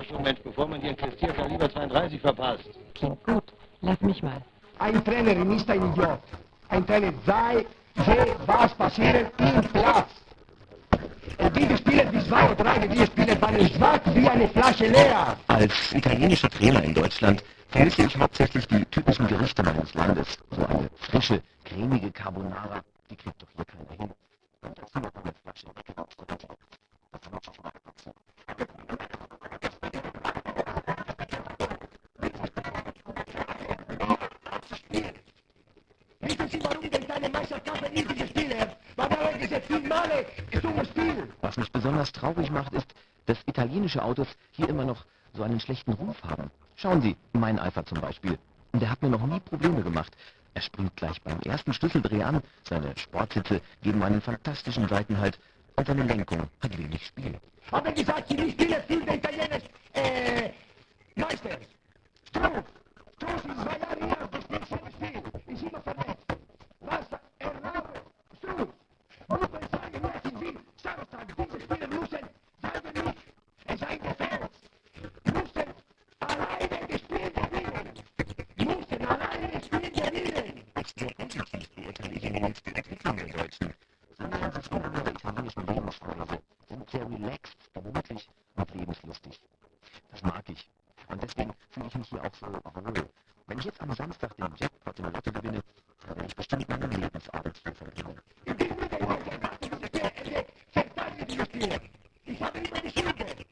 Überraschung, Mensch, bevor man die investiert, dann lieber 32 verpasst. Klingt gut. Lass mich mal. Ein Trainer ist ein Idiot. Ein Trainer sehe, was passiert im Platz. Und die Spieler, die 2 oder 3, die Spieler waren schwach wie eine Flasche leer. Als italienischer Trainer in Deutschland vermisse ich hauptsächlich die typischen Gerichte meines Landes. So eine frische, cremige Carbonara, die kriegt doch hier keiner hin. Und dazu noch eine Flasche Weckenabstrakt. Das wünsche ich mal dazu. Wissen Sie, warum denn keine Meisterschaft nicht diese Spieler? Weil er diese Finale zum Spiel. Was mich besonders traurig macht, ist, dass italienische Autos hier immer noch so einen schlechten Ruf haben. Schauen Sie, mein Alpha zum Beispiel. Der hat mir noch nie Probleme gemacht. Er springt gleich beim ersten Schlüsseldreh an, seine Sportsitze geben einen fantastischen Seitenhalt und seine Lenkung hat wenig Spiel. Aber gesagt, Sie spielen viel der Italiener Meister. Struff ist 2 Jahre her, das spielt so Spiel. Ist immer verletzt. Was? Erlaube. Struff. Muss man sagen, lassen Sie, Samstag, diese Spieler müssen, sagen nicht, es sei gefällt. Müssen alleine das Spiel gewinnen. Müssen alleine das Spiel gewinnen. Sehr positiv beurteile ich im Moment die Entwicklung der Deutschen. Sie nähern sich immer mehr der italienischen Lebensweise, sind sehr relaxed, gemütlich und lebenslustig. Das mag ich. Und deswegen fühle ich mich hier auch so wohl. Wenn ich jetzt am Samstag den Jackpot im Lotto gewinne, dann werde ich bestimmt meinen Lebensabend hier verbringen. Ich habe immer die Schulde.